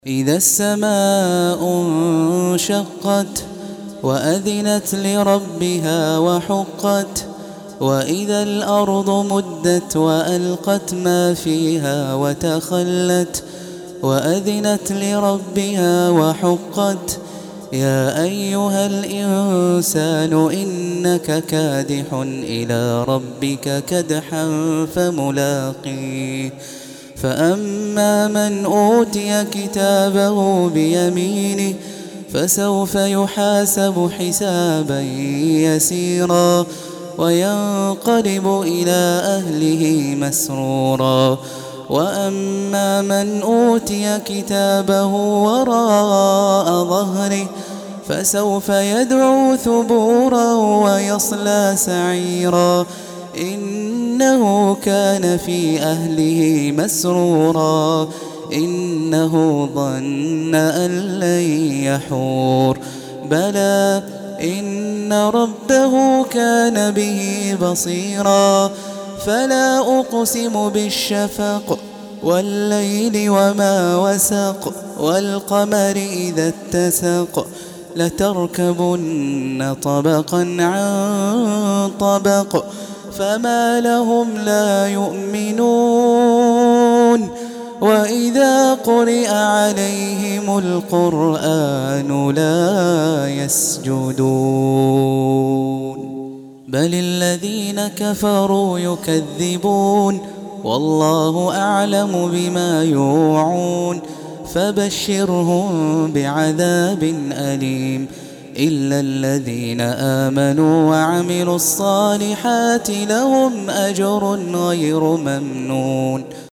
إذا السماء انشقت وأذنت لربها وحقت وإذا الأرض مدت وألقت ما فيها وتخلت وأذنت لربها وحقت يا أيها الإنسان إنك كادح إلى ربك كدحا فملاقيه فأما من أوتي كتابه بيمينه فسوف يحاسب حسابا يسيرا وينقلب إلى أهله مسرورا وأما من أوتي كتابه وراء ظهره فسوف يدعو ثبورا ويصلى سعيرا إنه كان في أهله مسرورا إنه ظن أن لن يحور بلى إن ربه كان به بصيرا فلا أقسم بالشفق والليل وما وسق والقمر إذا اتسق لتركبن طبقا عن طبق فما لهم لا يؤمنون وإذا قرئ عليهم القرآن لا يسجدون بل الذين كفروا يكذبون والله أعلم بما يوعون فبشرهم بعذاب أليم إلا الذين آمنوا وعملوا الصالحات لهم أجر غير ممنون